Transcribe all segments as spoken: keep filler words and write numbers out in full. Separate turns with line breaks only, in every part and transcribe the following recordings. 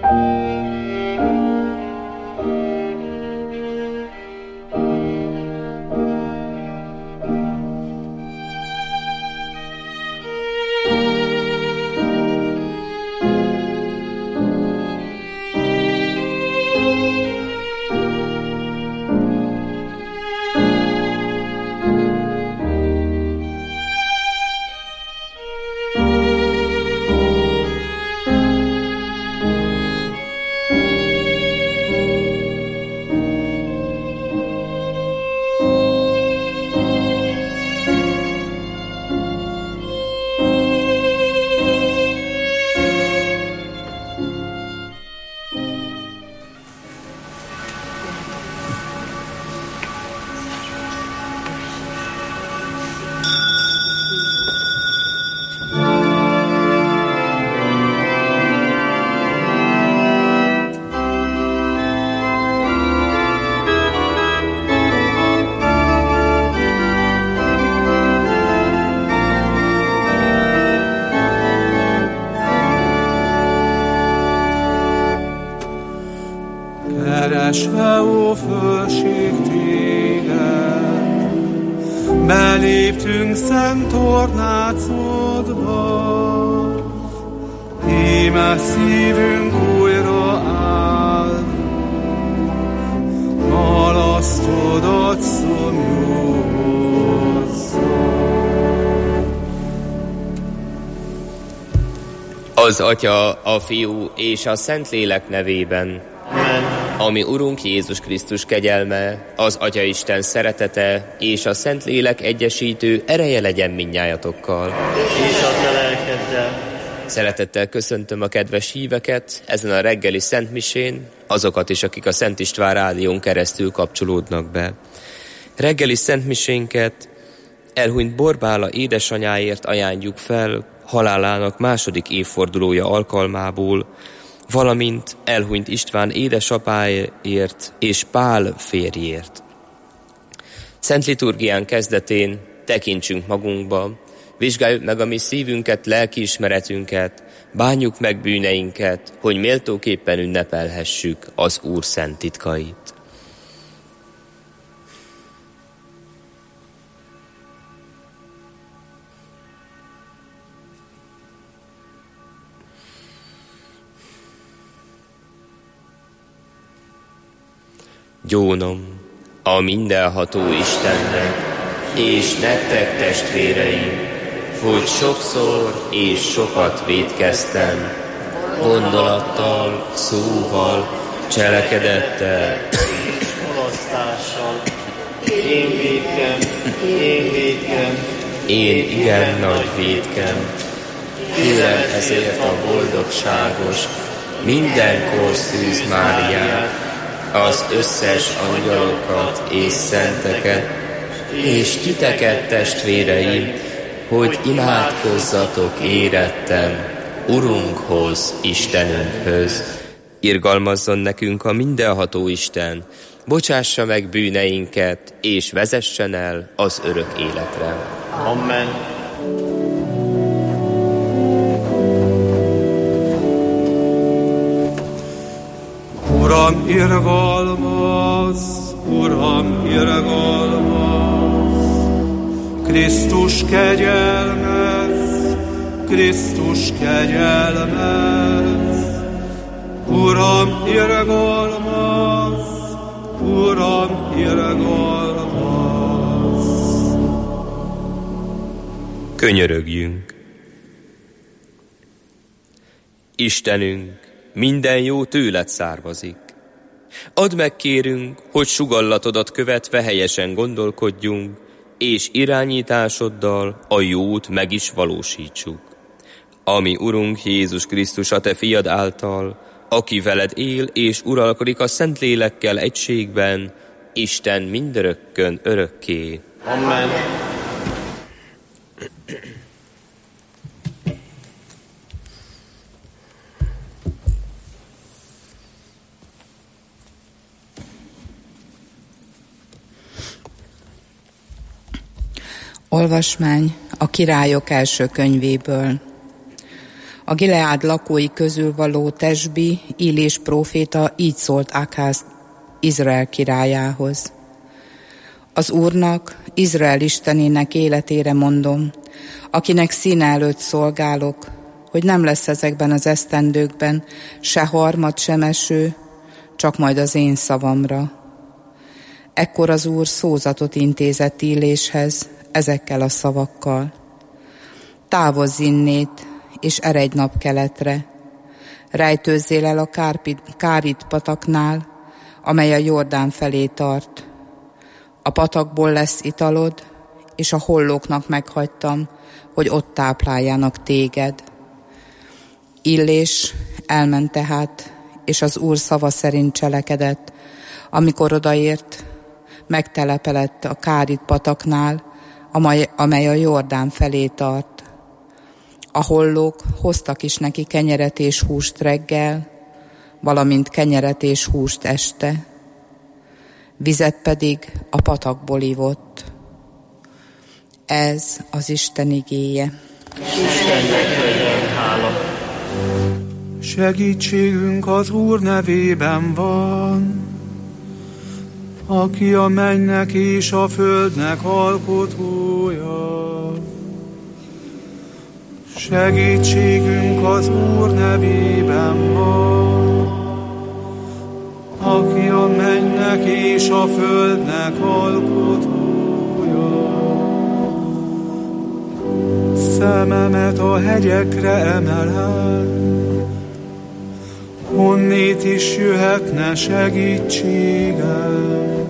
Keresve, ó fölség téged, beléptünk szent tornácodba, íme szívünk újra áll, malasztodat szomjúzza.
Az Atya, a Fiú és a Szentlélek nevében.
Amen.
Ami Urunk Jézus Krisztus kegyelme, az Atyaisten szeretete és a Szentlélek egyesítő ereje legyen mindnyájatokkal.
És a te lelkeddel.
Szeretettel köszöntöm a kedves híveket ezen a reggeli szentmisén, azokat is, akik a Szent István rádión keresztül kapcsolódnak be. Reggeli szentmisénket elhunyt Borbála édesanyáért ajánljuk fel halálának második évfordulója alkalmából, valamint elhunyt István édesapáért és Pál férjért. Szent liturgián kezdetén tekintsünk magunkba, vizsgáljuk meg a mi szívünket, lelkiismeretünket, bánjuk meg bűneinket, hogy méltóképpen ünnepelhessük az Úr szent titkait. Gyónom a mindenható Istennek, és nektek testvéreim, hogy sokszor és sokat vétkeztem, gondolattal, szóval, cselekedettel,
és mulasztással. Én vétkem, én vétkem,
én igen nagy vétkem. Kérem ezért a boldogságos, mindenkor Szűz Máriát, az összes angyalokat és szenteket, és titeket, testvéreim, hogy imádkozzatok érettem Urunkhoz, Istenünkhöz. Irgalmazzon nekünk a mindenható Isten, bocsássa meg bűneinket, és vezessen el az örök életre.
Amen.
Uram, irgalmaz, Uram, irgalmaz, Krisztus kegyelmez, Krisztus kegyelmez, Uram, irgalmaz, Uram, irgalmaz.
Könyörögjünk. Istenünk, minden jó tőled származik. Add meg, kérünk, hogy sugallatodat követve helyesen gondolkodjunk, és irányításoddal a jót meg is valósítsuk. Ami Urunk Jézus Krisztus a te fiad által, aki veled él és uralkodik a Szentlélekkel egységben, Isten mindörökkön örökké.
Amen.
Olvasmány a Királyok első könyvéből. A Gileád lakói közül való Tesbi, Illés próféta így szólt Ákáz Izrael királyához. Az Úrnak, Izrael istenének életére mondom, akinek színe előtt szolgálok, hogy nem lesz ezekben az esztendőkben se harmad, sem eső, csak majd az én szavamra. Ekkor az Úr szózatot intézett Illéshez ezekkel a szavakkal. Távozz innét, és eredj napkeletre. Rejtőzzél el a Kárit pataknál, amely a Jordán felé tart. A patakból lesz italod, és a hollóknak meghagytam, hogy ott tápláljanak téged. Illés elment tehát, és az Úr szava szerint cselekedett, amikor odaért, megtelepedett a Kárit pataknál, amely a Jordán felé tart. A hollók hoztak is neki kenyeret és húst reggel, valamint kenyeret és húst este. Vizet pedig a patakból ivott. Ez az Isten igéje.
Istennek legyen hála.
Segítségünk az Úr nevében van, aki a mennynek és a földnek alkotója. Segítségünk az Úr nevében van, aki a mennynek és a földnek alkotója. Szememet a hegyekre emelem, honnét is jöhetne segítségem.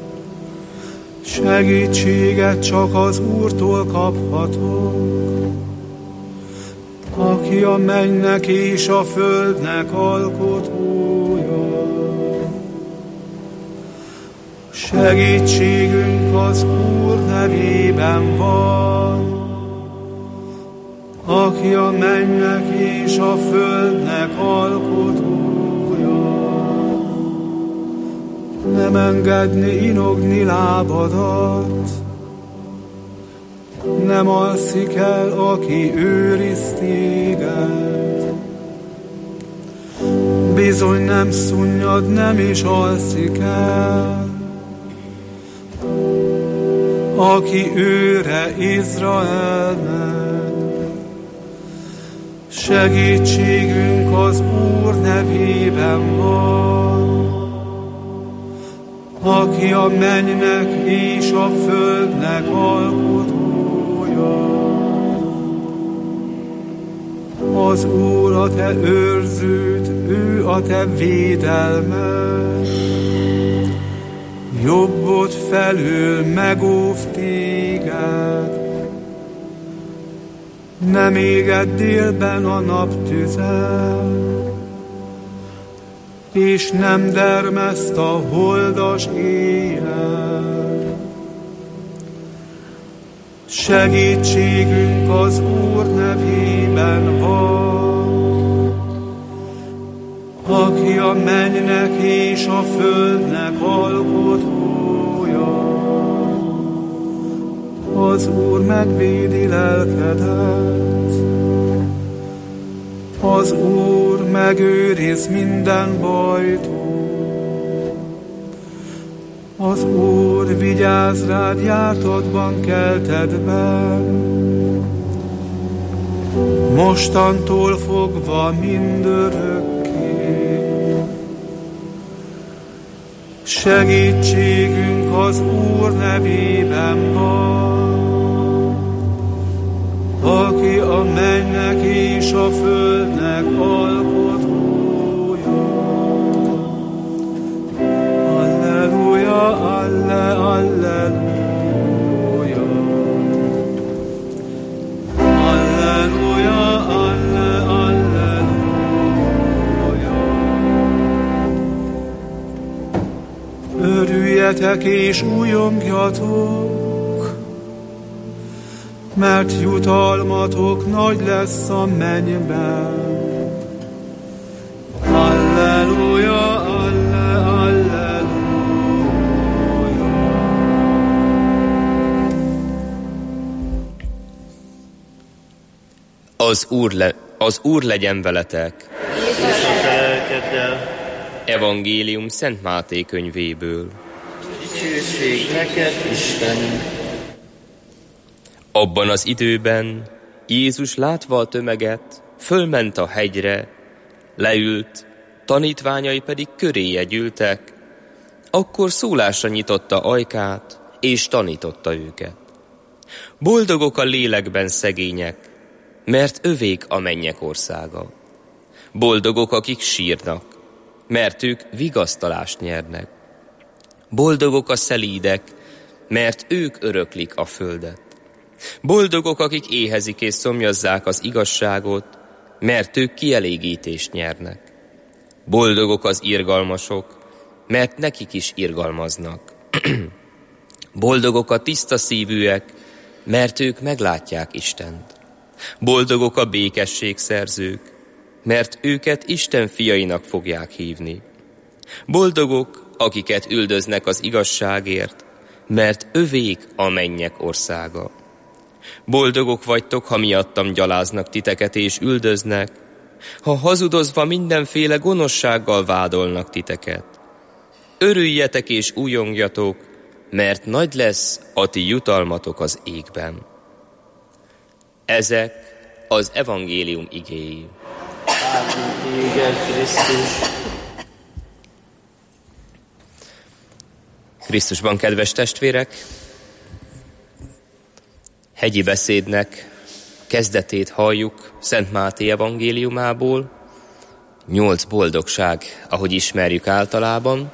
Segítséget csak az Úrtól kaphatok, aki a mennynek és a földnek alkotója. Segítségünk az Úr nevében van, aki a mennynek és a földnek alkotója. Nem engedni inogni lábadat, nem alszik el, aki őriz téged. Bizony nem szunnyad, nem is alszik el, aki őre Izraelnek. Segítségünk az Úr nevében van, aki a mennynek és a földnek alkotója. Az Úr a te őrződ, ő a te védelmed, jobbod felül megóv téged. Nem éged délben a nap tüze, és nem dermeszt a holdas éjjel. Segítségünk az Úr nevében van, aki a mennynek és a földnek alkotója. Az Úr megvédi lelkedet, az Úr megőriz minden bajtól. Az Úr vigyáz rád jártadban keltedben, mostantól fogva mindörökké. Segítségünk az Úr nevében van, aki a mennynek és a földnek alkotója. Alleluja, alle, alleluja. Alleluja, alle, alleluja. Örüljetek és újongjatok, mert jutalmatok nagy lesz a mennyben. Alleluja, alle, alleluja.
Az Úr, le, Az Úr legyen veletek.
És a te lelkeddel.
Evangélium Szent Máté könyvéből.
Dicsőség neked, Istenünk.
Abban az időben Jézus látva a tömeget, fölment a hegyre, leült, tanítványai pedig köréje gyűltek, akkor szólásra nyitotta ajkát, és tanította őket. Boldogok a lélekben szegények, mert övék a mennyek országa. Boldogok, akik sírnak, mert ők vigasztalást nyernek. Boldogok a szelídek, mert ők öröklik a földet. Boldogok, akik éhezik és szomjazzák az igazságot, mert ők kielégítést nyernek. Boldogok az irgalmasok, mert nekik is irgalmaznak. Boldogok a tiszta szívűek, mert ők meglátják Istent. Boldogok a békességszerzők, mert őket Isten fiainak fogják hívni. Boldogok, akiket üldöznek az igazságért, mert övék a mennyek országa. Boldogok vagytok, ha miattam gyaláznak titeket és üldöznek, ha hazudozva mindenféle gonoszsággal vádolnak titeket. Örüljetek és újongjatok, mert nagy lesz a ti jutalmatok az égben. Ezek az evangélium igéi.
Téged, Krisztus.
Krisztusban, kedves testvérek, hegyi beszédnek kezdetét halljuk Szent Máté evangéliumából. Nyolc boldogság, ahogy ismerjük általában.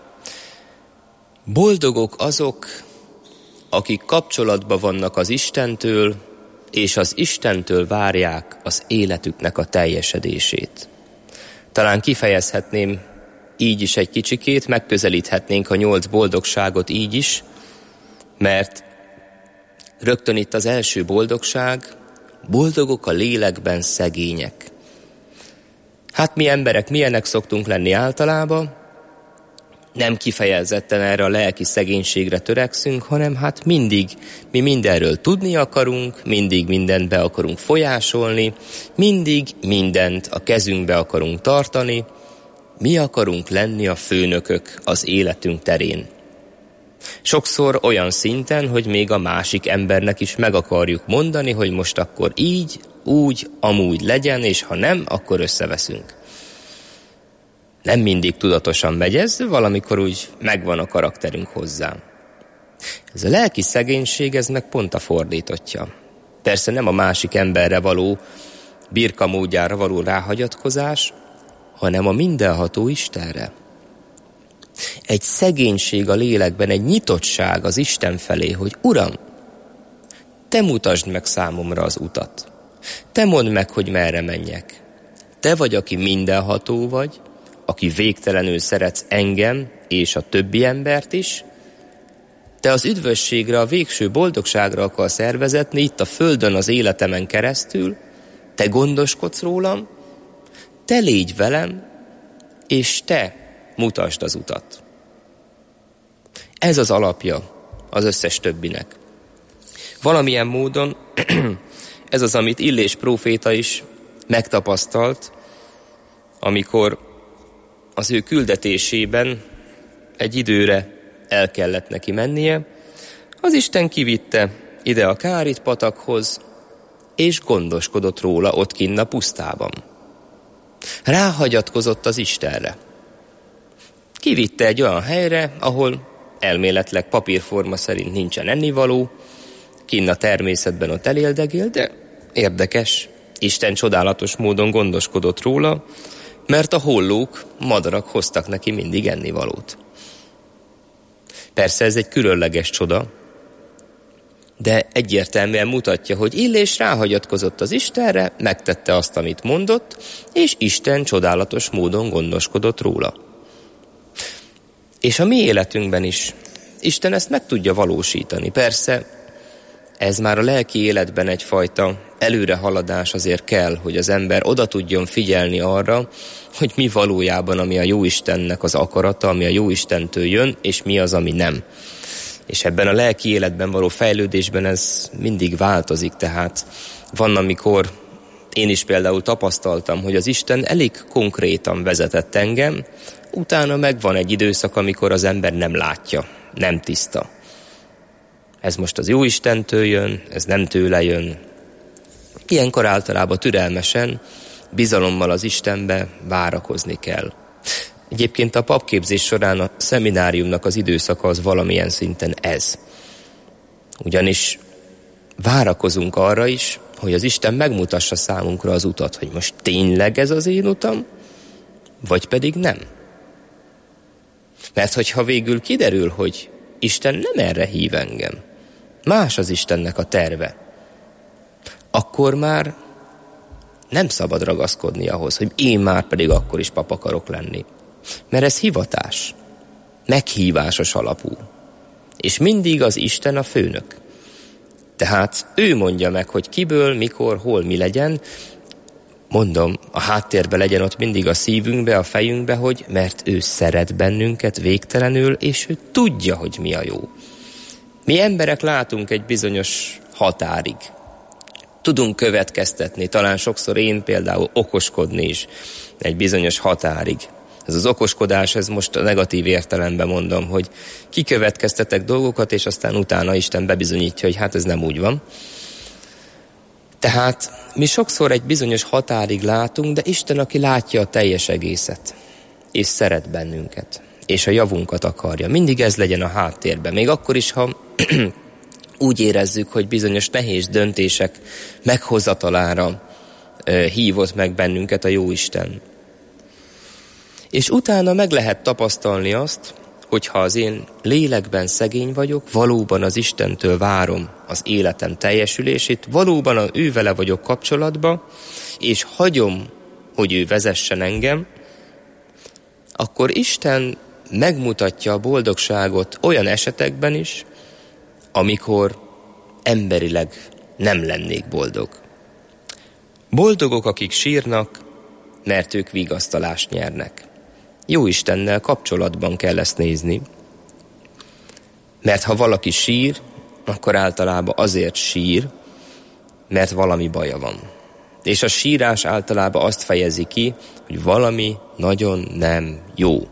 Boldogok azok, akik kapcsolatban vannak az Istentől, és az Istentől várják az életüknek a teljesedését. Talán kifejezhetném így is egy kicsikét, megközelíthetnénk a nyolc boldogságot így is, mert rögtön itt az első boldogság, boldogok a lélekben szegények. Hát mi emberek milyenek szoktunk lenni általában, nem kifejezetten erre a lelki szegénységre törekszünk, hanem hát mindig mi mindenről tudni akarunk, mindig mindent be akarunk folyásolni, mindig mindent a kezünkbe akarunk tartani, mi akarunk lenni a főnökök az életünk terén. Sokszor olyan szinten, hogy még a másik embernek is meg akarjuk mondani, hogy most akkor így, úgy, amúgy legyen, és ha nem, akkor összeveszünk. Nem mindig tudatosan megy ez, valamikor úgy megvan a karakterünk hozzá. Ez a lelki szegénység, ez meg pont a fordítottja. Persze nem a másik emberre való, birkamódjára való ráhagyatkozás, hanem a mindenható Istenre. Egy szegénység a lélekben, egy nyitottság az Isten felé, hogy Uram, Te mutasd meg számomra az utat. Te mondd meg, hogy merre menjek. Te vagy, aki mindenható vagy, aki végtelenül szeretsz engem és a többi embert is. Te az üdvösségre, a végső boldogságra akarsz szervezetni itt a földön az életemen keresztül. Te gondoskodsz rólam, Te légy velem, és Te mutasd az utat. Ez az alapja az összes többinek. Valamilyen módon ez az, amit Illés próféta is megtapasztalt, amikor az ő küldetésében egy időre el kellett neki mennie. Az Isten kivitte ide a Kárit patakhoz, és gondoskodott róla ott kinn a pusztában. Ráhagyatkozott az Istenre. Kivitte egy olyan helyre, ahol elméletleg papírforma szerint nincsen ennivaló, kinn a természetben ott eléldegél, de érdekes, Isten csodálatos módon gondoskodott róla, mert a hollók, madarak hoztak neki mindig ennivalót. Persze ez egy különleges csoda, de egyértelműen mutatja, hogy Illés ráhagyatkozott az Istenre, megtette azt, amit mondott, és Isten csodálatos módon gondoskodott róla. És a mi életünkben is Isten ezt meg tudja valósítani. Persze ez már a lelki életben egyfajta előrehaladás azért kell, hogy az ember oda tudjon figyelni arra, hogy mi valójában, ami a Jóistennek az akarata, ami a Jóistentől jön, és mi az, ami nem. És ebben a lelki életben való fejlődésben ez mindig változik, tehát van, amikor Én is például tapasztaltam, hogy az Isten elég konkrétan vezetett engem, utána megvan egy időszak, amikor az ember nem látja, nem tiszta. Ez most az Jóistentől jön, ez nem tőle jön. Ilyenkor általában türelmesen, bizalommal az Istenbe várakozni kell. Egyébként a papképzés során a szemináriumnak az időszaka az valamilyen szinten ez. Ugyanis várakozunk arra is, hogy az Isten megmutassa számunkra az utat, hogy most tényleg ez az én utam, vagy pedig nem. Mert hogyha végül kiderül, hogy Isten nem erre hív engem, más az Istennek a terve, akkor már nem szabad ragaszkodni ahhoz, hogy én már pedig akkor is pap akarok lenni. Mert ez hivatás, meghívásos alapú. És mindig az Isten a főnök. Tehát ő mondja meg, hogy kiből, mikor, hol, mi legyen. Mondom, a háttérbe legyen ott mindig a szívünkbe, a fejünkbe, hogy mert ő szeret bennünket végtelenül, és ő tudja, hogy mi a jó. Mi emberek látunk egy bizonyos határig. Tudunk következtetni, talán sokszor én például okoskodni is egy bizonyos határig. Ez az okoskodás, ez most a negatív értelemben mondom, hogy kikövetkeztetek dolgokat, és aztán utána Isten bebizonyítja, hogy hát ez nem úgy van. Tehát mi sokszor egy bizonyos határig látunk, de Isten, aki látja a teljes egészet, és szeret bennünket, és a javunkat akarja. Mindig ez legyen a háttérben, még akkor is, ha úgy érezzük, hogy bizonyos nehéz döntések meghozatalára hívott meg bennünket a Jóisten. És utána meg lehet tapasztalni azt, hogyha az én lélekben szegény vagyok, valóban az Istentől várom az életem teljesülését, valóban az ő vele vagyok kapcsolatba, és hagyom, hogy ő vezessen engem, akkor Isten megmutatja a boldogságot olyan esetekben is, amikor emberileg nem lennék boldog. Boldogok, akik sírnak, mert ők vigasztalást nyernek. Jó Istennel kapcsolatban kell ezt nézni, mert ha valaki sír, akkor általában azért sír, mert valami baja van. És a sírás általában azt fejezi ki, hogy valami nagyon nem jó.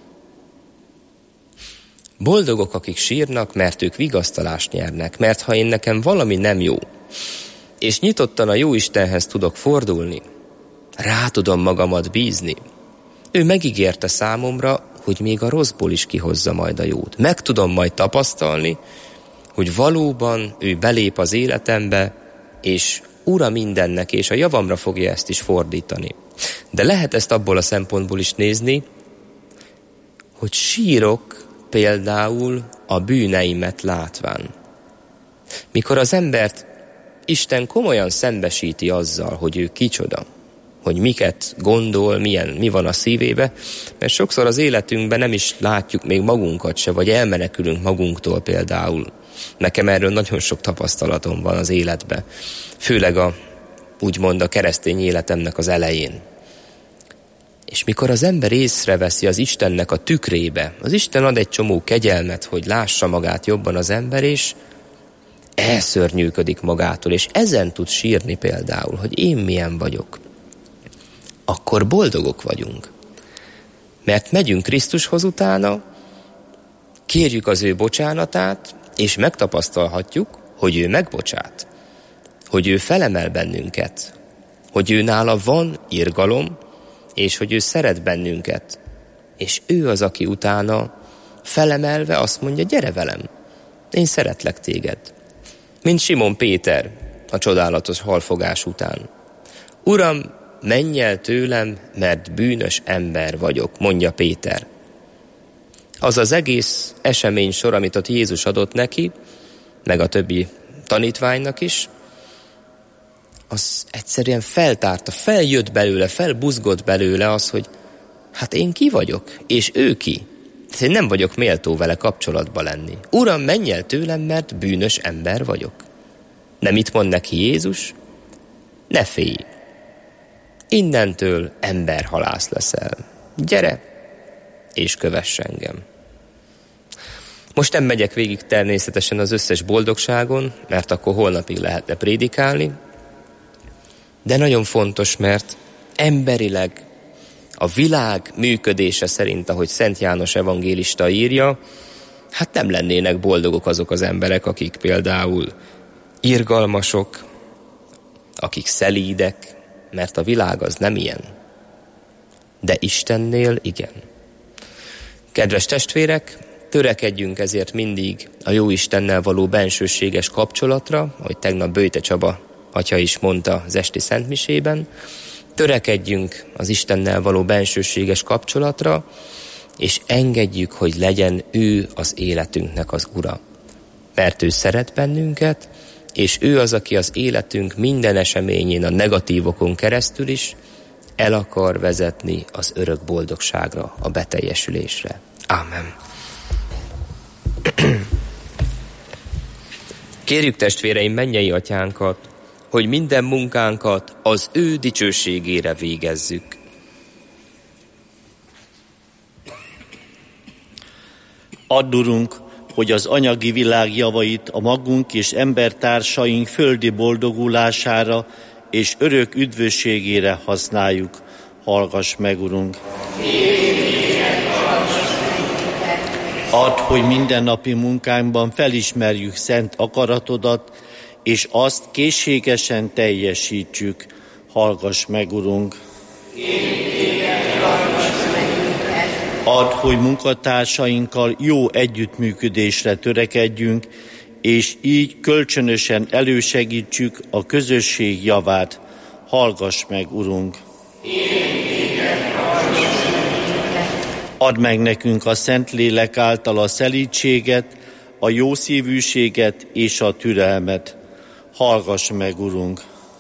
Boldogok, akik sírnak, mert ők vigasztalást nyernek, mert ha én nekem valami nem jó, és nyitottan a Jóistenhez tudok fordulni, rá tudom magamat bízni, ő megígérte számomra, hogy még a rosszból is kihozza majd a jót. Meg tudom majd tapasztalni, hogy valóban ő belép az életembe, és ura mindennek, és a javamra fogja ezt is fordítani. De lehet ezt abból a szempontból is nézni, hogy sírok például a bűneimet látván. Mikor az embert Isten komolyan szembesíti azzal, hogy ő kicsoda, hogy miket gondol, milyen, mi van a szívébe, mert sokszor az életünkben nem is látjuk még magunkat se, vagy elmenekülünk magunktól például. Nekem erről nagyon sok tapasztalatom van az életben, főleg a, úgymond a keresztény életemnek az elején. És mikor az ember észreveszi az Istennek a tükrébe, az Isten ad egy csomó kegyelmet, hogy lássa magát jobban az ember, és elszörnyűködik magától, és ezen tud sírni például, hogy én milyen vagyok. Akkor boldogok vagyunk. Mert megyünk Krisztushoz utána, kérjük az ő bocsánatát, és megtapasztalhatjuk, hogy ő megbocsát, hogy ő felemel bennünket, hogy ő nála van irgalom, és hogy ő szeret bennünket. És ő az, aki utána felemelve azt mondja, gyere velem, én szeretlek téged. Mint Simon Péter a csodálatos halfogás után. Uram, menj el tőlem, mert bűnös ember vagyok, mondja Péter. Az az egész esemény sor, amit ott Jézus adott neki, meg a többi tanítványnak is, az egyszerűen feltárta, feljött belőle, felbuzgott belőle az, hogy hát én ki vagyok, és ő ki. Én nem vagyok méltó vele kapcsolatba lenni. Uram, menj el tőlem, mert bűnös ember vagyok. De mit mond neki Jézus? Ne félj. Innentől emberhalász leszel. Gyere, és kövess engem. Most nem megyek végig természetesen az összes boldogságon, mert akkor holnapig lehetne prédikálni, De nagyon fontos, mert emberileg a világ működése szerint, ahogy Szent János evangélista írja, hát nem lennének boldogok azok az emberek, akik például irgalmasok, akik szelídek, mert a világ az nem ilyen. De Istennél igen. Kedves testvérek, törekedjünk ezért mindig a jó Istennel való bensőséges kapcsolatra, ahogy tegnap Böjte Csaba atya is mondta az esti szentmisében, törekedjünk az Istennel való bensőséges kapcsolatra, és engedjük, hogy legyen ő az életünknek az ura. Mert ő szeret bennünket, és ő az, aki az életünk minden eseményén, a negatívokon keresztül is el akar vezetni az örök boldogságra, a beteljesülésre. Ámen. Kérjük testvéreim mennyei atyánkat, hogy minden munkánkat az ő dicsőségére végezzük.
Add, Urunk, hogy az anyagi világ javait a magunk és embertársaink földi boldogulására és örök üdvösségére használjuk. Hallgass meg, Urunk! Add, hogy mindennapi munkánkban felismerjük szent akaratodat, és azt készségesen teljesítsük. Hallgass meg, Urunk! Add, hogy munkatársainkkal jó együttműködésre törekedjünk, és így kölcsönösen elősegítsük a közösség javát. Hallgass meg, Urunk! Add meg nekünk a Szentlélek által a szelídséget, a jószívűséget és a türelmet. Hallgass meg, Urunk!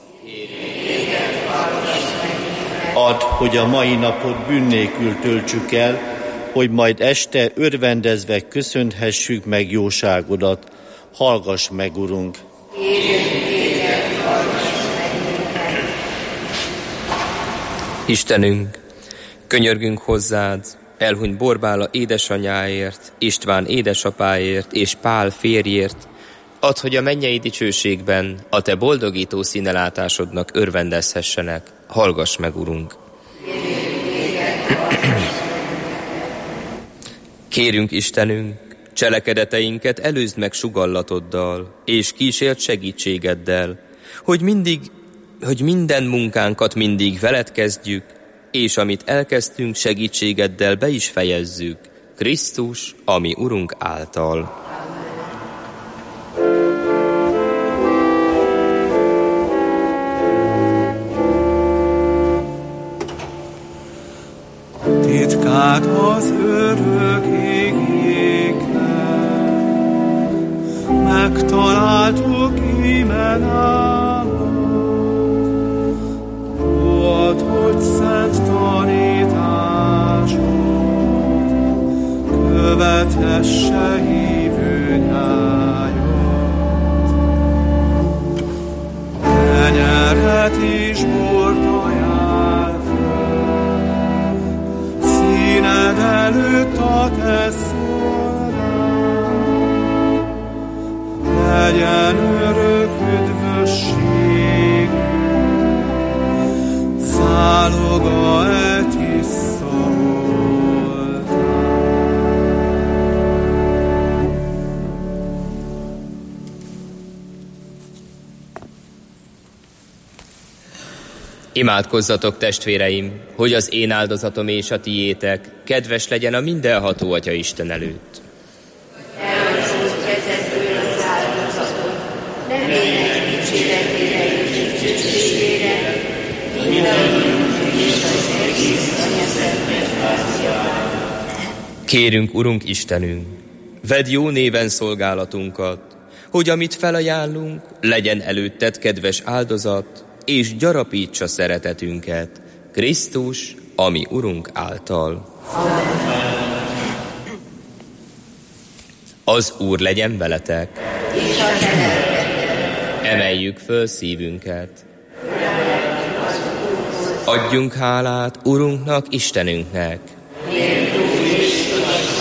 Add, hogy a mai napot bűn nélkül töltsük el, hogy majd este örvendezve köszönhessük meg jóságodat. Hallgass meg, Urunk!
Istenünk, könyörgünk hozzád, elhunyt Borbála édesanyjáért, István édesapáért és Pál férjért, add, hogy a mennyei dicsőségben a te boldogító színelátásodnak örvendezhessenek. Hallgass meg, Urunk! Kérünk, Istenünk, cselekedeteinket előzd meg sugallatoddal, és kísért segítségeddel, hogy mindig, hogy minden munkánkat mindig veled kezdjük, és amit elkezdtünk, segítségeddel be is fejezzük, Krisztus, ami Urunk által.
Titkát az örök égéken megtaláltuk imen állat. Add, hogy szent tanításod követhesse hívő nyájat. Kenyeret és bort ajánl fel, színed előtt a te szolgád. Legyen örök üdvösségünk, záloga e tiszta oltár.
Imádkozzatok, testvéreim, hogy az én áldozatom és a tiétek kedves legyen a mindenható Atya Isten előtt.
Elhozott kezedből az áldozatot, nem ének dicséretére és dicsőségére, mindannyiunk és az egész anyaszentegyházjára.
Kérünk, Urunk Istenünk, vedd jó néven szolgálatunkat, hogy amit felajánlunk, legyen előtted kedves áldozat, és gyarapítsa szeretetünket, Krisztus, ami Urunk által. Amen. Az Úr legyen veletek.
És a te
emeljük föl szívünket. Adjunk hálát Urunknak, Istenünknek.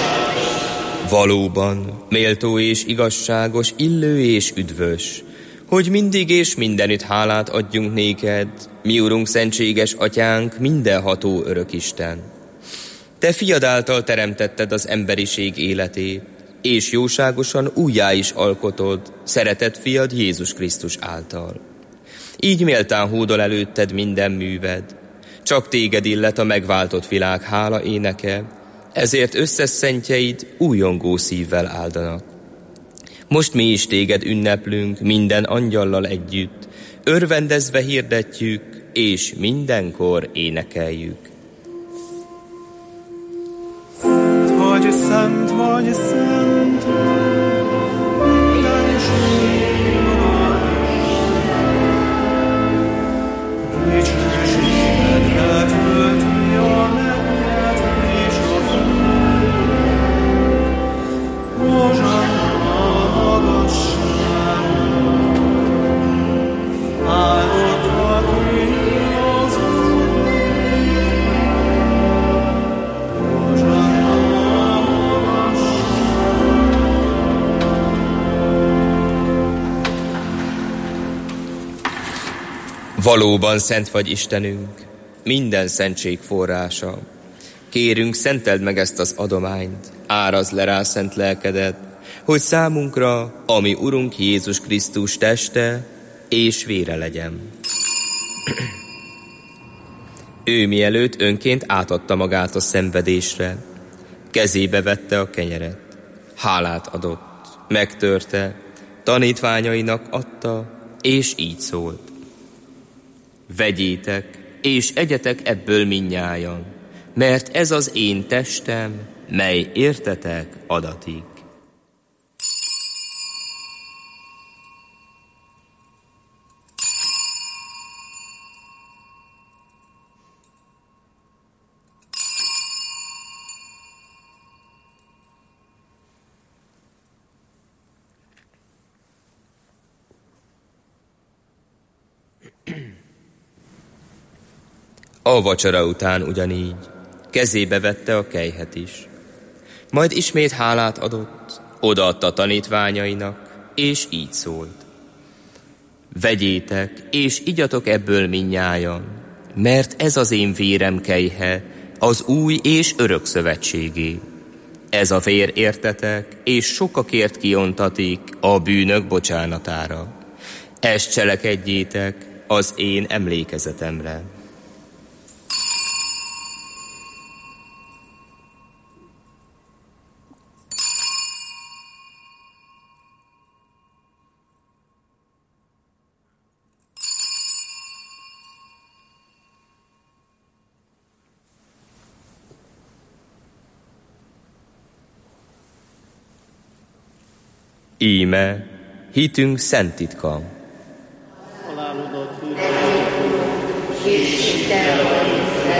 Valóban méltó és igazságos, illő és üdvös, hogy mindig és mindenütt hálát adjunk néked, mi Urunk, szentséges Atyánk, mindenható Örökisten. Te fiad által teremtetted az emberiség életét, és jóságosan újjá is alkotod szeretett fiad Jézus Krisztus által. Így méltán hódol előtted minden műved, csak téged illet a megváltott világ hála éneke, ezért összes szentjeid újongó szívvel áldanak. Most mi is téged ünneplünk minden angyallal együtt, örvendezve hirdetjük, és mindenkor énekeljük.
Vagy szent, vagy szent, mindenség dicsőségedre tölti a mennyet és a földet. Hozsanna a magasságban, áldott aki az Úr. Hozsanna a magasságban.
Valóban szent vagy Istenünk, minden szentség forrása. Kérünk, szenteld meg ezt az adományt, árazd le rá szent lelkedet, hogy számunkra, ami Urunk Jézus Krisztus teste és vére legyen. Ő mielőtt önként átadta magát a szenvedésre, kezébe vette a kenyeret, hálát adott, megtörte, tanítványainak adta, és így szólt. Vegyétek, és egyetek ebből mindnyájan, mert ez az én testem, mely értetek adatik. A vacsora után ugyanígy kezébe vette a kelyhet is. Majd ismét hálát adott, odaadta tanítványainak, és így szólt. Vegyétek, és igyatok ebből mindnyájan, mert ez az én vérem kelyhe, az új és örök szövetségé. Ez a vér értetek, és sokakért kiontatik a bűnök bocsánatára. Ezt cselekedjétek az én emlékezetemre. Íme, hitünk szent titka.
Halálodat
és te vagy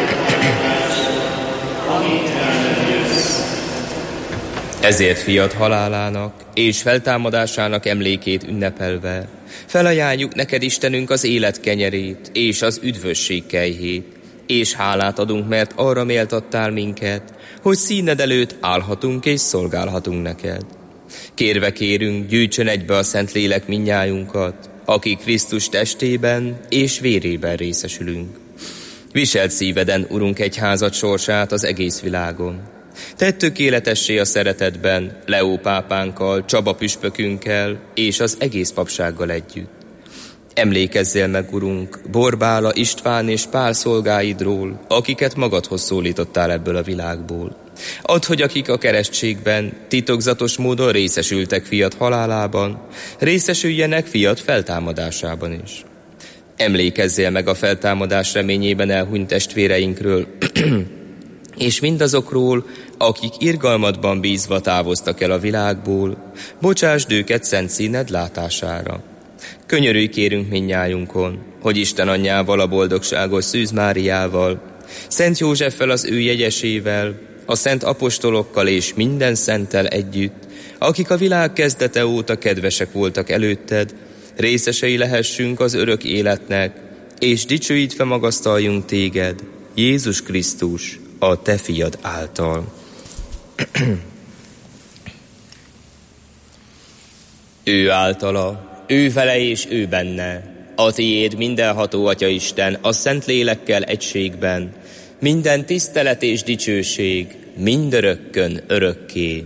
amit eljössz.
Ezért fiad halálának és feltámadásának emlékét ünnepelve felajánljuk neked, Istenünk, az élet kenyerét és az üdvösség kelyhét, és hálát adunk, mert arra méltattál minket, hogy színed előtt állhatunk és szolgálhatunk neked. Kérve kérünk, gyűjtsön egybe a Szentlélek mindnyájunkat, akik Krisztus testében és vérében részesülünk. Viselt szíveden, Urunk, egyházad sorsát az egész világon. Tedd tökéletessé a szeretetben Leó pápánkkal, Csaba püspökünkkel és az egész papsággal együtt. Emlékezzél meg, Urunk, Borbála, István és Pál szolgáidról, akiket magadhoz szólítottál ebből a világból. Add, hogy akik a keresztségben titokzatos módon részesültek fiad halálában, részesüljenek fiad feltámadásában is. Emlékezzél meg a feltámadás reményében elhunyt testvéreinkről, és mindazokról, akik irgalmadban bízva távoztak el a világból, bocsásd őket szent színed látására. Könyörülj kérünk mindnyájunkon, hogy Isten anyjával, a boldogságos Szűz Máriával, Szent Józseffel az ő jegyesével, a szent apostolokkal és minden szenttel együtt, akik a világ kezdete óta kedvesek voltak előtted, részesei lehessünk az örök életnek, és dicsőítve magasztaljunk téged, Jézus Krisztus, a te fiad által. Ő általa, ő vele és ő benne, a tiéd mindenható Atya Isten, a Szent Lélekkel egységben, minden tisztelet és dicsőség, mindörökkön örökké.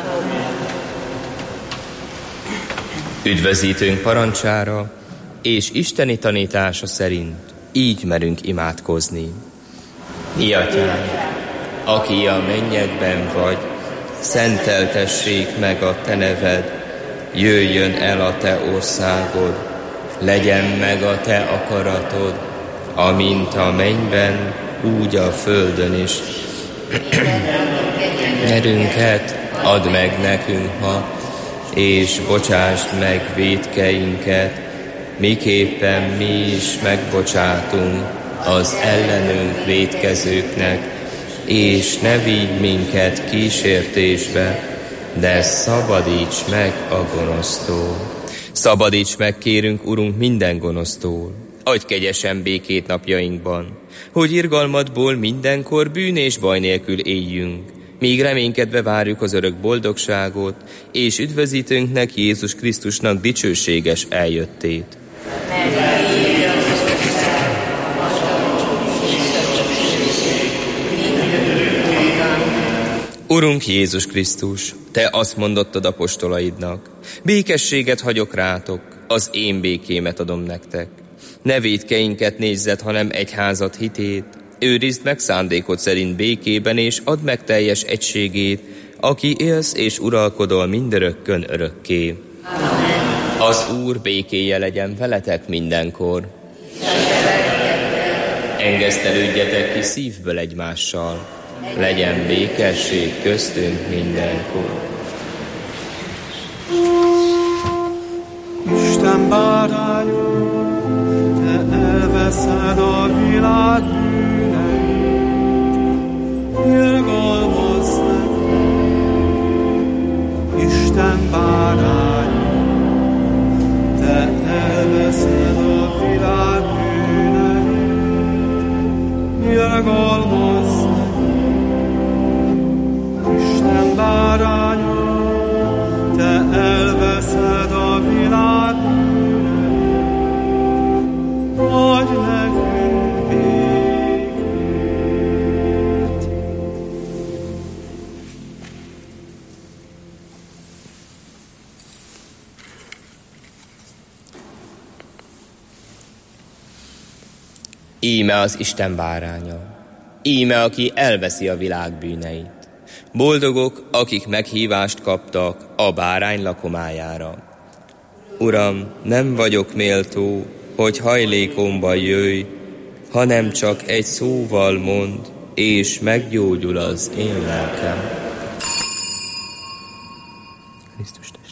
Üdvözítőnk parancsára és isteni tanítása szerint így merünk imádkozni. Mi Atyánk, aki a mennyekben vagy, szenteltessék meg a te neved, jöjjön el a te országod, legyen meg a te akaratod, amint a mennyben, úgy a földön is. Nyerünket add meg nekünk ma, és bocsásd meg vétkeinket, miképpen mi is megbocsátunk az ellenünk vétkezőknek, és ne vigy minket kísértésbe, de szabadíts meg a gonosztól. Szabadíts meg, kérünk, Urunk, minden gonosztól. Adj kegyesen békét napjainkban, hogy irgalmadból mindenkor bűn és baj nélkül éljünk, míg reménykedve várjuk az örök boldogságot, és üdvözítőnknek, Jézus Krisztusnak dicsőséges eljöttét. Urunk Jézus Krisztus, te azt mondottad apostolaidnak, békességet hagyok rátok, az én békémet adom nektek. Ne vétkeinket nézzed, hanem egyházat hitét, őrizd meg szándékod szerint békében, és add meg teljes egységét, aki élsz és uralkodol mindörökkön örökké. Amen. Az Úr békéje legyen veletek mindenkor. Engesztelődjetek ki szívből egymással. Legyen békesség köztünk mindenkor.
Isten báránya, te elveszed a világ bűneit, irgalmazz nekünk. Isten báránya, te elveszed a világ bűneit, irgalmazz nekünk. Isten báránya, te elveszed a világ bűneit, adj nekünk békét.
Íme az Isten báránya, íme, aki elveszi a világ bűneit. Boldogok, akik meghívást kaptak a bárány lakomájára. Uram, nem vagyok méltó, hogy hajlékomban jöjj, hanem csak egy szóval mondd, és meggyógyul az én lelkem. Krisztus test.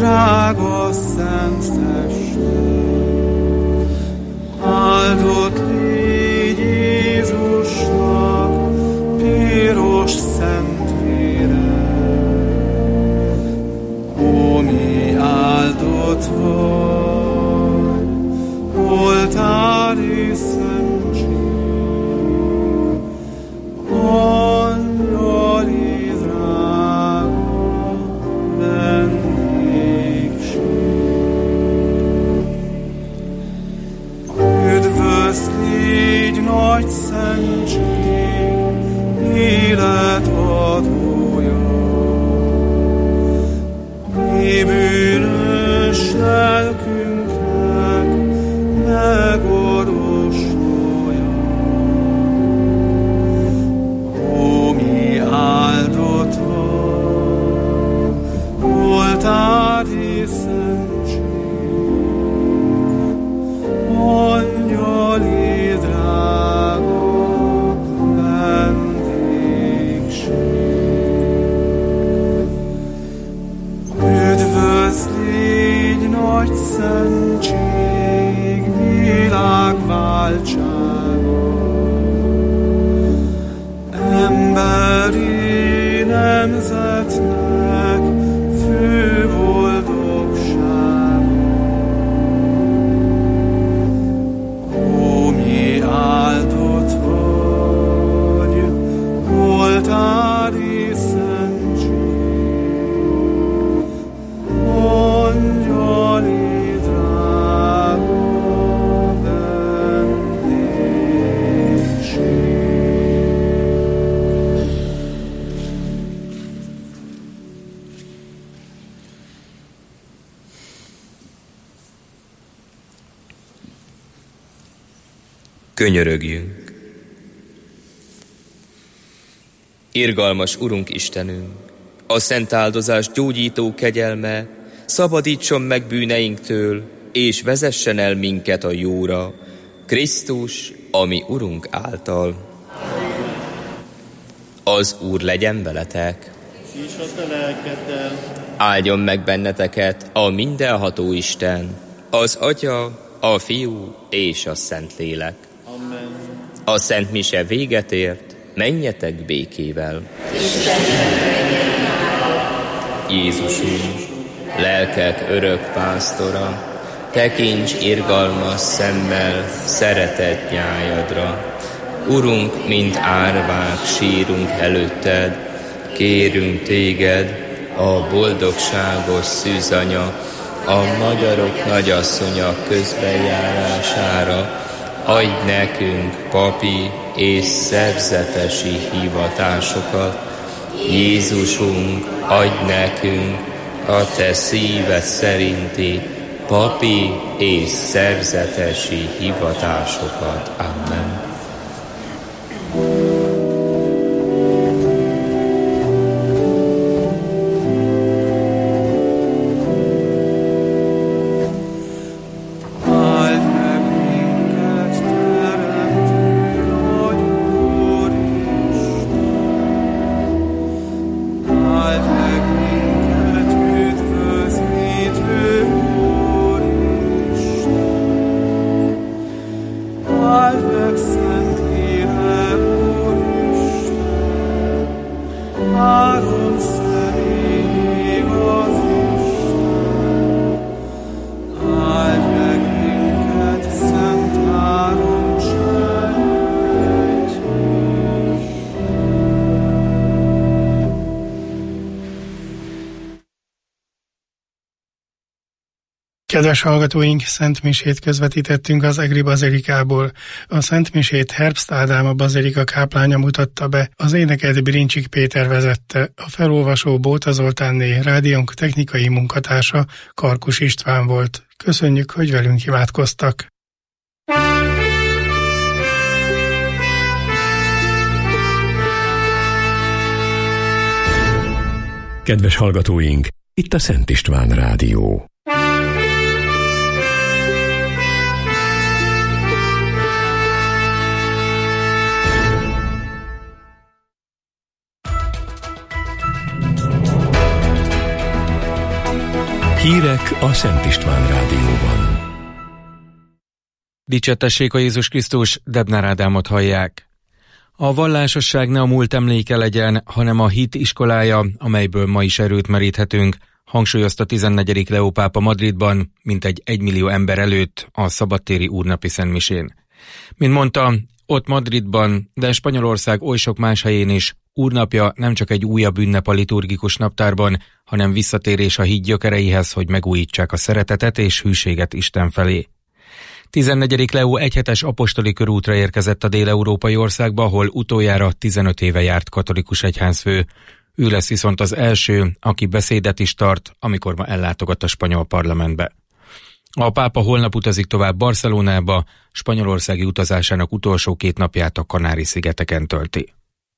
drága szent teste. Áldott légy Jézusnak piros szent vére. Ó, mi áldott vagy, oltári szentség, angyali drága vendégség. Üdvözl légy nagy szentség, életadója. Mi bűnös lelkünknek megorvosolja. Ó, mi áldott vagy, oltári szentség, angyali drága vendégség. Üdvözl légy nagy szentség, világváltsága. Emberi nemzetnek fő boldogsága. Ó, mi áldott vagy, oltári szentség, angyali drága vendégség.
Könyörögjünk. Irgalmas Urunk Istenünk, a szent áldozás gyógyító kegyelme szabadítson meg bűneinktől, és vezessen el minket a jóra, Krisztus, a mi Urunk által. Az Úr legyen veletek.
És a te lelkeddel.
Áldjon meg benneteket a mindenható Isten, az Atya, a Fiú és a Szentlélek.
Amen.
A Szent Mise véget ért, menjetek békével. Jézusunk, lelkek örök pásztora, tekints irgalmas szemmel szeretett nyájadra. Urunk, mint árvák sírunk előtted, kérünk téged, a boldogságos szűzanya, a magyarok nagyasszonya közbenjárására, adj nekünk papi és szerzetesi hivatásokat. Jézusunk, adj nekünk a te szíved szerinti papi és szerzetesi hivatásokat. Amen.
Kedves hallgatóink, Szent Misét közvetítettünk az Egri Bazilikából. A Szent Misét Herbst Ádám, a bazilika káplánya mutatta be, az éneket Birincsik Péter vezette, a felolvasó Bóta Zoltánné, rádiónk technikai munkatársa Karkus István volt. Köszönjük, hogy velünk imádkoztak.
Kedves hallgatóink, itt a Szent István Rádió. Hírek a Szent István Rádióban.
Dicséretessék a Jézus Krisztus, Debnár Ádámot hallják. A vallásosság ne a múlt emléke legyen, hanem a hit iskolája, amelyből ma is erőt meríthetünk, hangsúlyozta tizennegyedik Leó pápa Madridban, mintegy egymillió ember előtt a szabadtéri úrnapi szentmisén. Mint mondta, ott Madridban, de Spanyolország oly sok más helyén is, úrnapja nem csak egy újabb ünnep a liturgikus naptárban, hanem visszatérés a hit gyökereihez, hogy megújítsák a szeretetet és hűséget Isten felé. tizennegyedik Leó egyhetes apostoli körútra érkezett a dél-európai országba, ahol utoljára tizenöt éve járt katolikus egyházfő. Ő lesz viszont az első, aki beszédet is tart, amikor ma ellátogat a spanyol parlamentbe. A pápa holnap utazik tovább Barcelonába, spanyolországi utazásának utolsó két napját a Kanári-szigeteken tölti.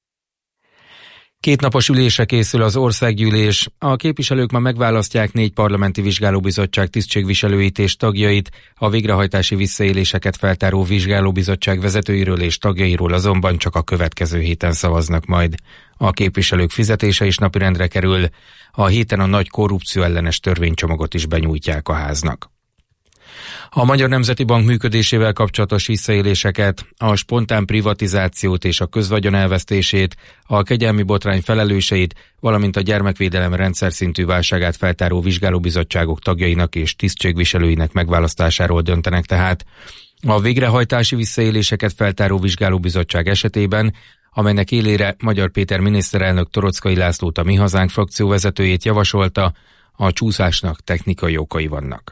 Kétnapos ülésre készül az országgyűlés. A képviselők ma megválasztják négy parlamenti vizsgálóbizottság tisztségviselőit és tagjait, a végrehajtási visszaéléseket feltáró vizsgálóbizottság vezetőiről és tagjairól azonban csak a következő héten szavaznak majd. A képviselők fizetése is napirendre kerül, a héten a nagy korrupció ellenes törvénycsomagot is benyújtják a háznak. A Magyar Nemzeti Bank működésével kapcsolatos visszaéléseket, a spontán privatizációt és a közvagyon elvesztését, a kegyelmi botrány felelőseit, valamint a gyermekvédelem rendszer szintű válságát feltáró vizsgálóbizottságok tagjainak és tisztségviselőinek megválasztásáról döntenek tehát. A végrehajtási visszaéléseket feltáró vizsgálóbizottság esetében, amelynek élére Magyar Péter miniszterelnök Torockai Lászlót, a Mi Hazánk frakcióvezetőjét javasolta, a csúszásnak technikai okai vannak.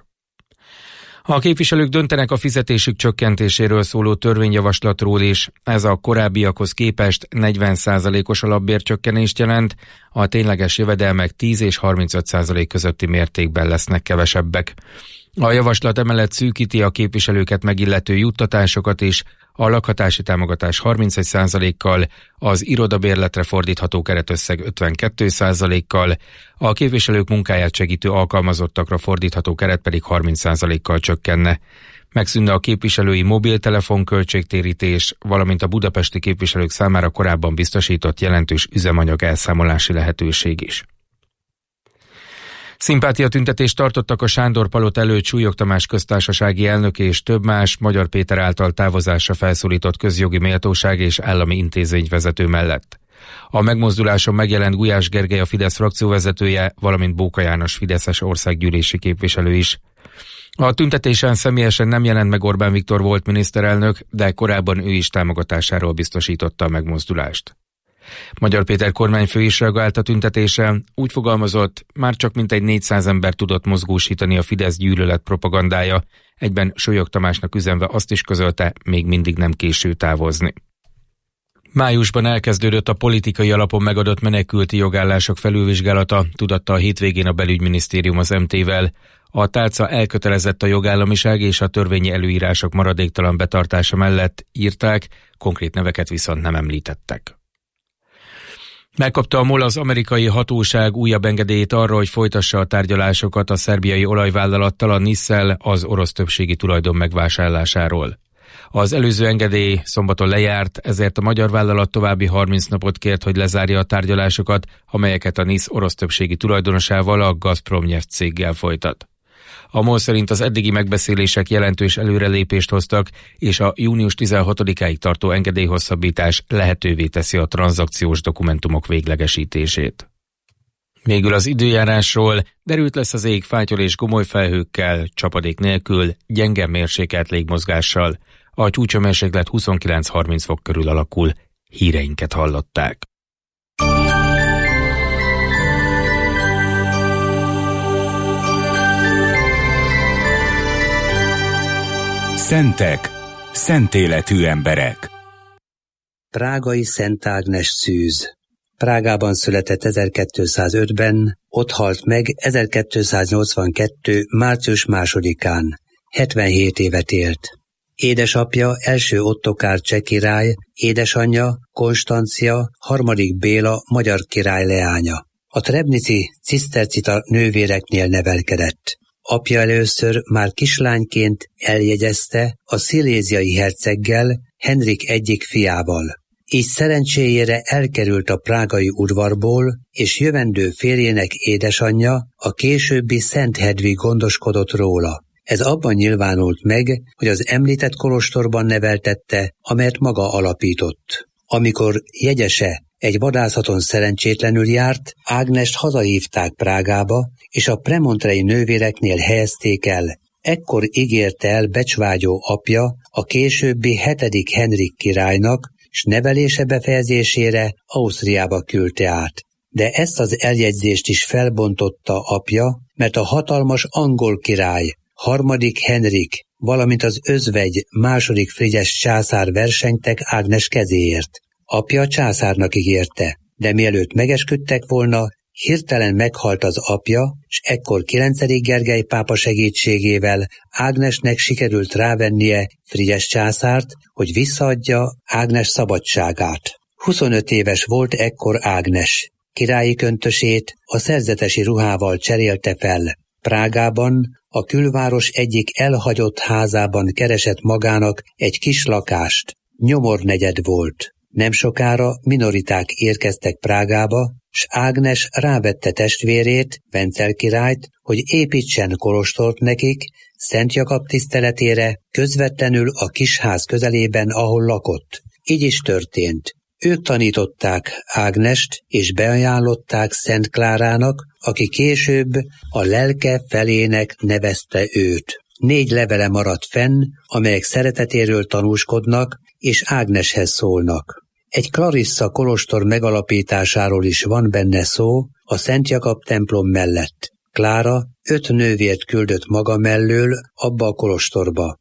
A képviselők döntenek a fizetésük csökkentéséről szóló törvényjavaslatról is, ez a korábbiakhoz képest negyven százalékos alapbércsökkenést jelent, a tényleges jövedelmek tíz és harmincöt százalék közötti mértékben lesznek kevesebbek. A javaslat emellett szűkíti a képviselőket megillető juttatásokat is, a lakhatási támogatás harmincegy százalékkal, az irodabérletre fordítható keretösszeg ötvenkét százalékkal, a képviselők munkáját segítő alkalmazottakra fordítható keret pedig harminc százalékkal csökkenne. Megszűnne a képviselői mobiltelefon költségtérítés, valamint a budapesti képviselők számára korábban biztosított jelentős üzemanyag elszámolási lehetőség is. Szimpátiatüntetést tartottak a Sándor-palota előtt Súlyog Tamás köztársasági elnök és több más Magyar Péter által távozásra felszólított közjogi méltóság és állami intézményvezető mellett. A megmozduláson megjelent Gulyás Gergely, a Fidesz frakcióvezetője, valamint Bóka János fideszes országgyűlési képviselő is. A tüntetésen személyesen nem jelent meg Orbán Viktor volt miniszterelnök, de korábban ő is támogatásáról biztosította a megmozdulást. Magyar Péter kormányfő is reagált a tüntetésre, úgy fogalmazott, már csak mintegy négyszáz ember tudott mozgósítani a Fidesz gyűlölet propagandája, egyben Súlyog Tamásnak üzenve azt is közölte, még mindig nem késő távozni. Májusban elkezdődött a politikai alapon megadott menekülti jogállások felülvizsgálata, tudatta a hétvégén a belügyminisztérium az em té-vel. A tálca elkötelezett a jogállamiság és a törvényi előírások maradéktalan betartása mellett, írták, konkrét neveket viszont nem említettek. Megkapta a MOL az amerikai hatóság újabb engedélyét arra, hogy folytassa a tárgyalásokat a szerbiai olajvállalattal, a NIS-szel az orosz többségi tulajdon megvásárlásáról. Az előző engedély szombaton lejárt, ezért a magyar vállalat további harminc napot kért, hogy lezárja a tárgyalásokat, amelyeket a NIS orosz többségi tulajdonosával, a Gazprom Neft céggel folytat. A MOL szerint az eddigi megbeszélések jelentős előrelépést hoztak, és a június tizenhatodikáig tartó engedélyhosszabbítás lehetővé teszi a tranzakciós dokumentumok véglegesítését. Végül az időjárásról: derült lesz az ég fátyol és gomoly felhőkkel, csapadék nélkül, gyenge mérsékelt légmozgással. A csúcshőmérséklet huszonkilenc-harminc fok körül alakul. Híreinket hallották.
Szentek, szentéletű emberek.
Prágai Szent Ágnes szűz. Prágában született ezerkétszázötben, ott halt meg ezerkétszáznyolcvankettő. március másodikán. hetvenhét évet élt. Édesapja első Ottokár cseh király, édesanyja Konstancia harmadik Béla magyar király leánya. A trebnici cisztercita nővéreknél nevelkedett. Apja először már kislányként eljegyezte a sziléziai herceggel, Henrik egyik fiával. így szerencséjére elkerült a prágai udvarból, és jövendő férjének édesanyja, a későbbi Szent Hedvig gondoskodott róla. Ez abban nyilvánult meg, hogy az említett kolostorban neveltette, amelyet maga alapított. Amikor jegyese egy vadászaton szerencsétlenül járt, Ágnest hazahívták Prágába, és a premontrei nővéreknél helyezték el. Ekkor ígérte el becsvágyó apja a későbbi hetedik Henrik királynak, s nevelése befejezésére Ausztriába küldte át. De ezt az eljegyzést is felbontotta apja, mert a hatalmas angol király, harmadik Henrik, valamint az özvegy második Frigyes császár versengtek Ágnes kezéért. Apja császárnak ígérte, de mielőtt megesküdtek volna, hirtelen meghalt az apja, s ekkor kilencedik Gergely pápa segítségével Ágnesnek sikerült rávennie Frigyes császárt, hogy visszaadja Ágnes szabadságát. huszonöt éves volt ekkor Ágnes. Királyi köntösét a szerzetesi ruhával cserélte fel. Prágában, a külváros egyik elhagyott házában keresett magának egy kis lakást. Nyomornegyed volt. Nem sokára minoriták érkeztek Prágába, s Ágnes rávette testvérét, Vencel királyt, hogy építsen kolostort nekik, Szent Jakab tiszteletére, közvetlenül a kisház közelében, ahol lakott. Így is történt. Ők tanították Ágnest, és beajánlották Szent Klárának, aki később a lelke felének nevezte őt. Négy levele maradt fenn, amelyek szeretetéről tanúskodnak, és Ágneshez szólnak. Egy Clarissa kolostor megalapításáról is van benne szó a Szent Jakab templom mellett. Klára öt nővért küldött maga mellől abba a kolostorba.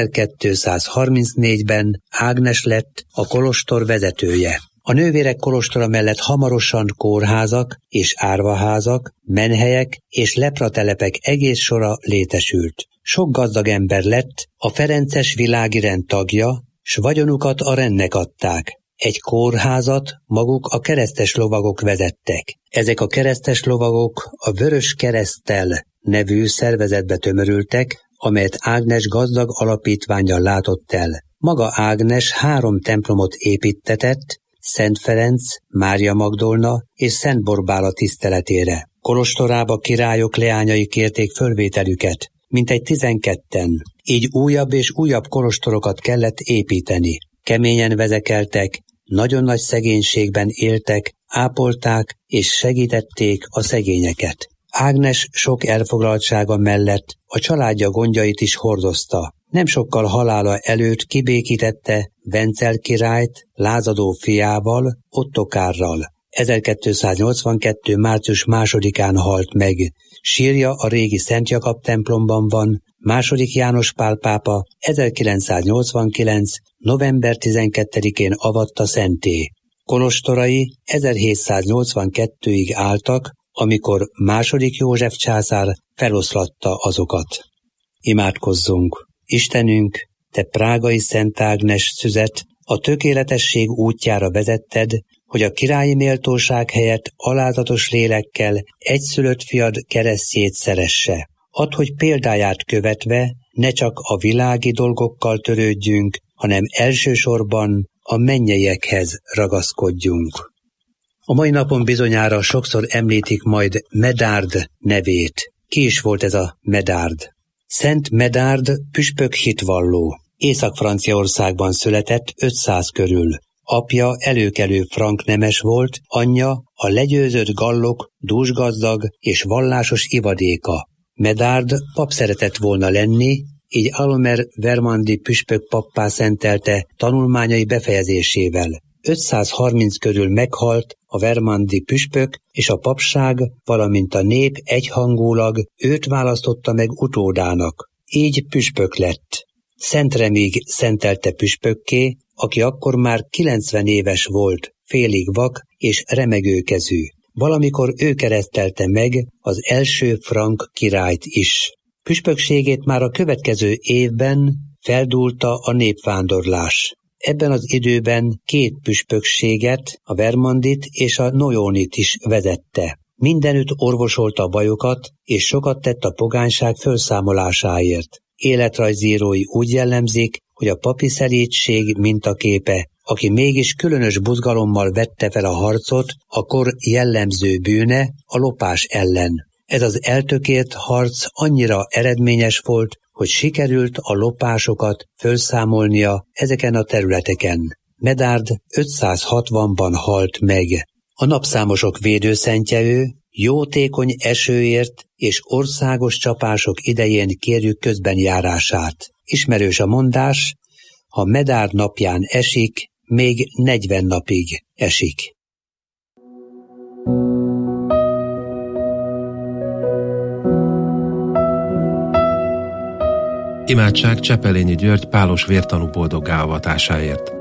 ezerkétszázharmincnégyben Ágnes lett a kolostor vezetője. A nővérek kolostora mellett hamarosan kórházak és árvaházak, menhelyek és lepratelepek egész sora létesült. Sok gazdag ember lett, a ferences világi rend tagja, s vagyonukat a rendnek adták. Egy kórházat maguk a keresztes lovagok vezettek. Ezek a keresztes lovagok a Vörös Kereszttel nevű szervezetbe tömörültek, amelyet Ágnes gazdag alapítvánnyal látott el. Maga Ágnes három templomot építtetett, Szent Ferenc, Mária Magdolna és Szent Borbála tiszteletére. Kolostorába királyok leányai kérték fölvételüket, mintegy tizenketten. Így újabb és újabb kolostorokat kellett építeni. Keményen vezekeltek, nagyon nagy szegénységben éltek, ápolták és segítették a szegényeket. Ágnes sok elfoglaltsága mellett a családja gondjait is hordozta. Nem sokkal halála előtt kibékítette Vencel királyt lázadó fiával, Ottokárral. ezerkétszáznyolcvankettő. március másodikán halt meg. Sírja a régi Szent Jakab templomban van. Második János Pál pápa ezerkilencszáznyolcvankilenc. november tizenkettedikén avatta szentté. Kolostorai ezerhétszáznyolcvankettőig álltak, amikor második József császár feloszlatta azokat. Imádkozzunk! Istenünk, te prágai Szent Ágnes szüzet a tökéletesség útjára vezetted, hogy a királyi méltóság helyett alázatos lélekkel egyszülött fiad keresztjét szeresse. Add, hogy példáját követve ne csak a világi dolgokkal törődjünk, hanem elsősorban a mennyeiekhez ragaszkodjunk. A mai napon bizonyára sokszor említik majd Medárd nevét. Ki is volt ez a Medárd? Szent Medárd püspök hitvalló. Észak-Franciaországban született ötszáz körül. Apja előkelő frank nemes volt, anyja a legyőzött gallok dúsgazdag és vallásos ivadéka. Medárd pap szeretett volna lenni, így Alomer vermandi püspök pappá szentelte tanulmányai befejezésével. ötszázharminc körül meghalt a vermandi püspök, és a papság, valamint a nép egyhangulag őt választotta meg utódának. Így püspök lett. Szent Remig szentelte püspökké, aki akkor már kilencven éves volt, félig vak és remegőkezű. Valamikor ő keresztelte meg az első frank királyt is. Püspökségét már a következő évben feldúlta a népvándorlás. Ebben az időben két püspökséget, a Vermandit és a Nojónit is vezette. Mindenütt orvosolta a bajokat, és sokat tett a pogányság felszámolásáért. Életrajzírói úgy jellemzik, hogy a papi szerétség mintaképe, aki mégis különös buzgalommal vette fel a harcot a kor jellemző bűne, a lopás ellen. Ez az eltökélt harc annyira eredményes volt, hogy sikerült a lopásokat felszámolnia ezeken a területeken. Medard ötszázhatvanban halt meg. A napszámosok védőszentje ő, jótékony esőért és országos csapások idején kérjük közbenjárását. Ismerős a mondás, ha Medard napján esik, még negyven napig esik.
Imádság Csepelényi György pálos vértanú boldoggá avatásáért.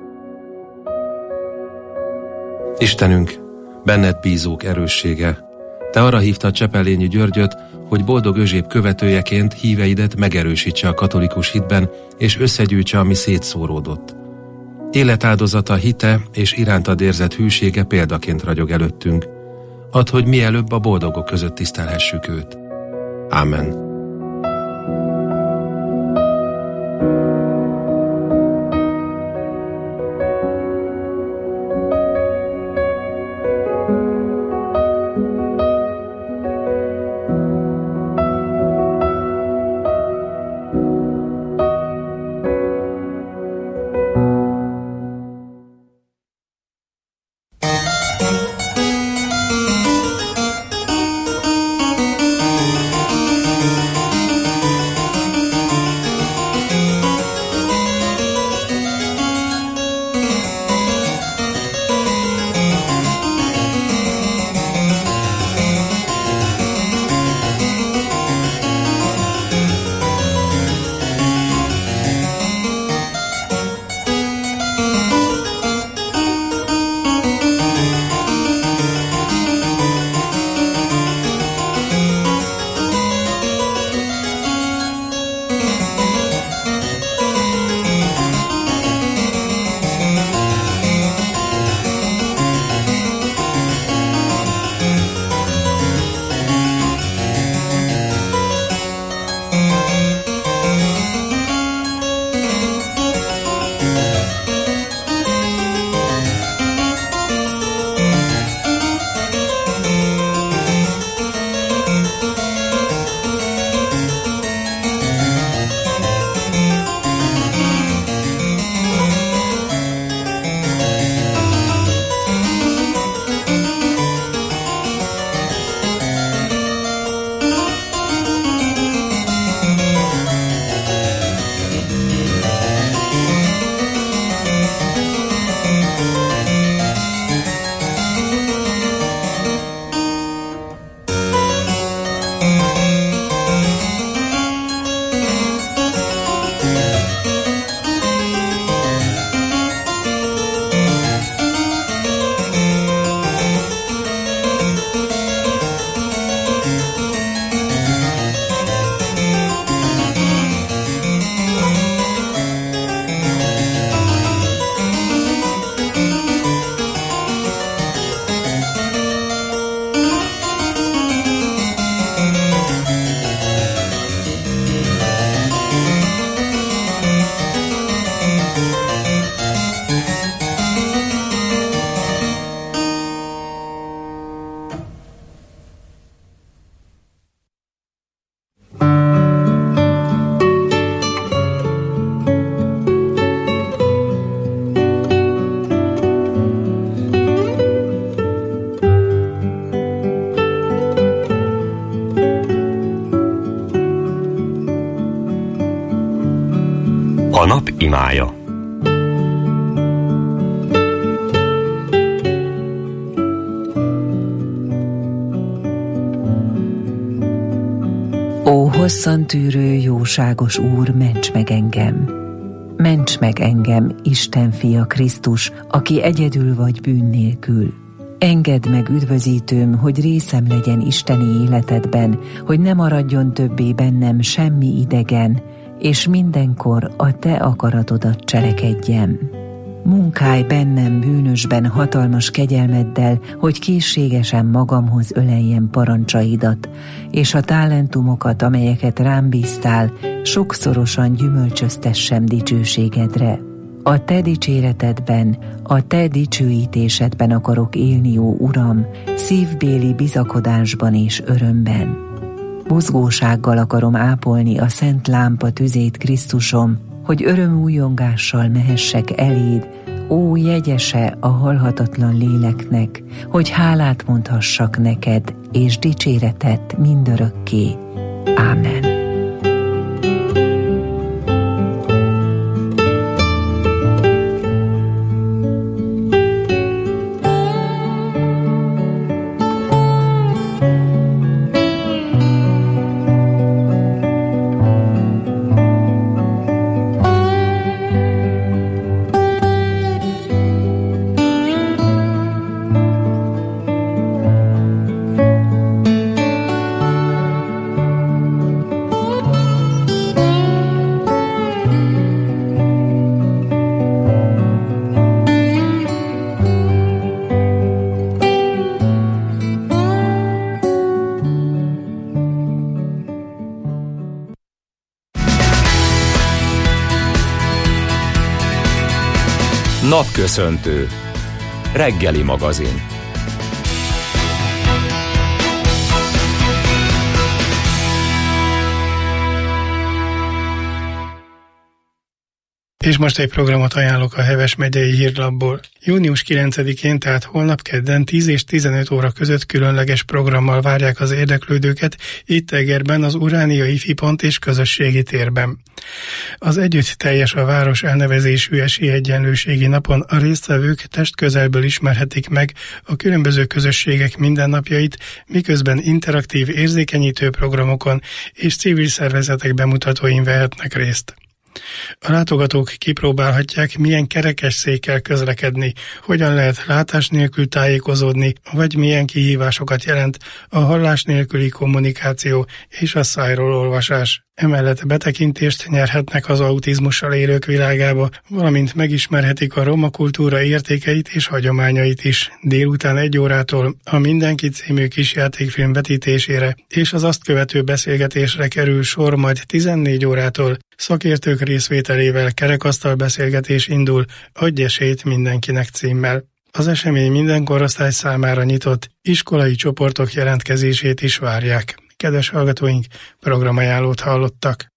Istenünk, benned bízók erőssége, te arra hívtad Csepelényi Györgyöt, hogy boldog Özséb követőjeként híveidet megerősítse a katolikus hitben, és összegyűjtse, ami szétszóródott. Életáldozata, hite és irántad érzett hűsége példaként ragyog előttünk. Add, hogy mielőbb a boldogok között tisztelhessük őt. Ámen.
A nap imája.
Ó, hosszan tűrő, jóságos Úr, ments meg engem! Ments meg engem, Isten fia Krisztus, aki egyedül vagy bűn nélkül. Engedd meg, üdvözítőm, hogy részem legyen isteni életedben, hogy ne maradjon többé bennem semmi idegen, és mindenkor a te akaratodat cselekedjem. munkálj bennem bűnösben hatalmas kegyelmeddel, hogy készségesen magamhoz öleljem parancsaidat, és a talentumokat, amelyeket rám bíztál, sokszorosan gyümölcsöztessem dicsőségedre. A te dicséretedben, a te dicsőítésedben akarok élni, jó Uram, szívbéli bizakodásban és örömben. Buzgósággal akarom ápolni a szent lámpa tüzét, Krisztusom, hogy örömújongással mehessek eléd, ó jegyese a halhatatlan léleknek, hogy hálát mondhassak neked, és dicséretet mindörökké. Ámen.
Napköszöntő. Reggeli magazin.
És most egy programot ajánlok a Heves megyei hírlapból. június kilencedikén, tehát holnap kedden tíz és tizenöt óra között különleges programmal várják az érdeklődőket itt Egerben, az Uránia Ifi Pont és Közösségi Térben. Az Együtt teljes a város elnevezésű esélyegyenlőségi napon a résztvevők testközelből ismerhetik meg a különböző közösségek mindennapjait, miközben interaktív érzékenyítő programokon és civil szervezetek bemutatóin vehetnek részt. A látogatók kipróbálhatják, milyen kerekesszékkel közlekedni, hogyan lehet látás nélkül tájékozódni, vagy milyen kihívásokat jelent a hallás nélküli kommunikáció és a szájról olvasás. Emellett betekintést nyerhetnek az autizmussal élők világába, valamint megismerhetik a roma kultúra értékeit és hagyományait is. Délután egy órától a Mindenki című kisjátékfilm vetítésére és az azt követő beszélgetésre kerül sor, majd tizennégy órától szakértők részvételével kerekasztal beszélgetés indul, Adj esélyt mindenkinek címmel. Az esemény minden korosztály számára nyitott, iskolai csoportok jelentkezését is várják. Kedves hallgatóink, programajánlót hallottak.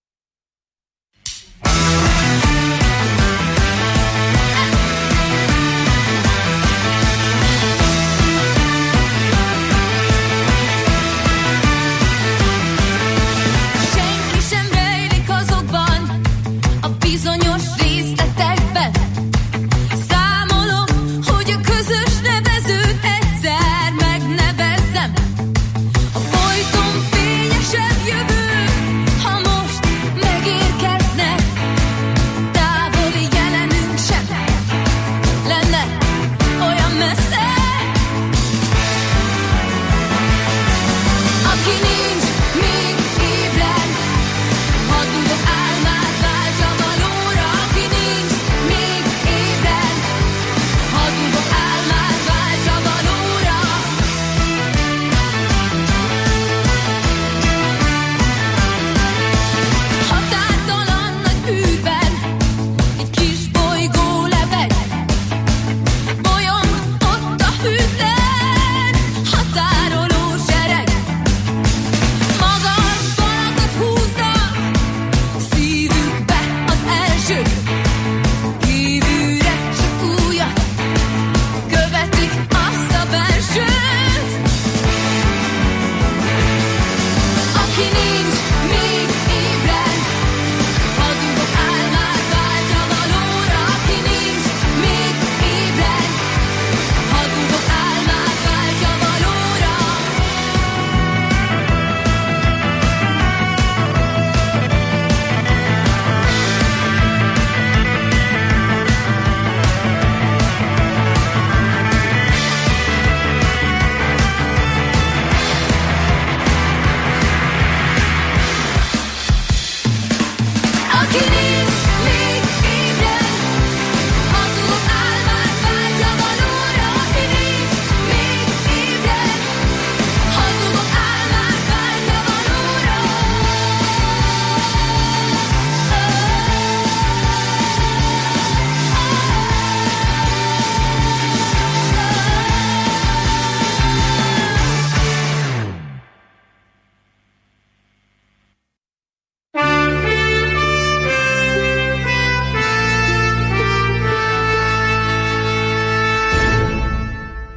Senki sem rejlik azokban a bizonyos részletekben. Számolom, hogy a közös nevezőt egyszer megnevezzem. A folyton fényesebb jövő, ha most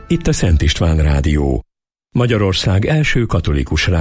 Itt a Szent István Rádió, Magyarország első katolikus rádió.